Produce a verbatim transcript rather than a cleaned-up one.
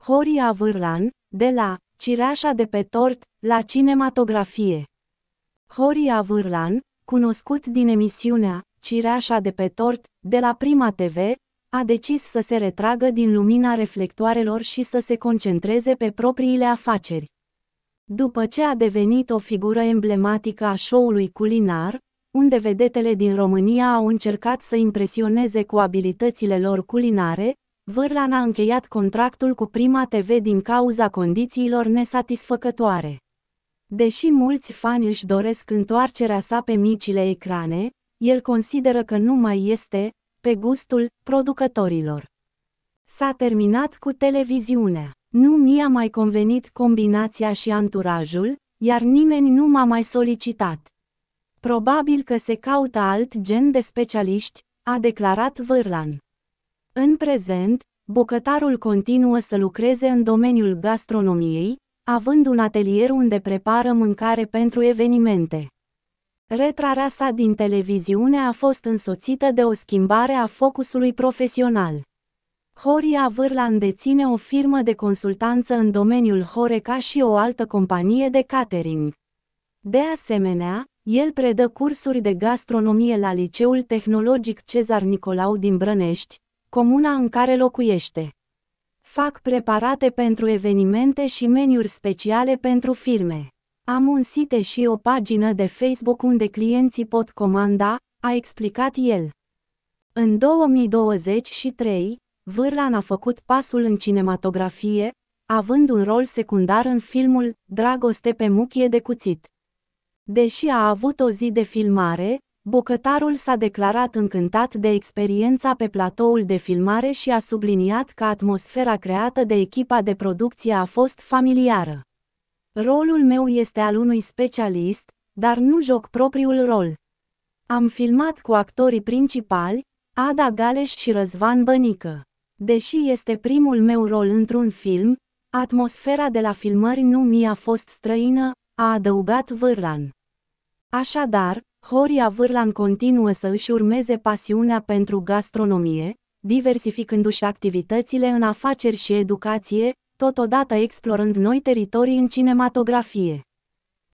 Horia Vârlan, de la cireașa de pe tort la cinematografie. Horia Vârlan, cunoscut din emisiunea Cireașa de pe tort de la Prima T V, a decis să se retragă din lumina reflectoarelor și să se concentreze pe propriile afaceri. După ce a devenit o figură emblematică a show-ului culinar, unde vedetele din România au încercat să impresioneze cu abilitățile lor culinare, Vârlan a încheiat contractul cu Prima T V din cauza condițiilor nesatisfăcătoare. Deși mulți fani își doresc întoarcerea sa pe micile ecrane, el consideră că nu mai este pe gustul producătorilor. S-a terminat cu televiziunea. Nu mi-a mai convenit combinația și anturajul, iar nimeni nu m-a mai solicitat. Probabil că se caută alt gen de specialiști, a declarat Vârlan. În prezent, bucătarul continuă să lucreze în domeniul gastronomiei, având un atelier unde prepară mâncare pentru evenimente. Retrarea sa din televiziune a fost însoțită de o schimbare a focusului profesional. Horia Vârlan deține o firmă de consultanță în domeniul Horeca și o altă companie de catering. De asemenea, el predă cursuri de gastronomie la Liceul Tehnologic Cezar Nicolau din Brănești, comuna în care locuiește. Fac preparate pentru evenimente și meniuri speciale pentru firme. Am un site și o pagină de Facebook unde clienții pot comanda, a explicat el. În două mii douăzeci și trei, Vârlan a făcut pasul în cinematografie, având un rol secundar în filmul Dragoste pe muchie de cuțit. Deși a avut o zi de filmare, bucătarul s-a declarat încântat de experiența pe platoul de filmare și a subliniat că atmosfera creată de echipa de producție a fost familiară. Rolul meu este al unui specialist, dar nu joc propriul rol. Am filmat cu actorii principali, Ada Galeș și Răzvan Bănică. Deși este primul meu rol într-un film, atmosfera de la filmări nu mi-a fost străină, a adăugat Vârlan. Așadar, Horia Vârlan continuă să își urmeze pasiunea pentru gastronomie, diversificându-și activitățile în afaceri și educație, totodată explorând noi teritorii în cinematografie.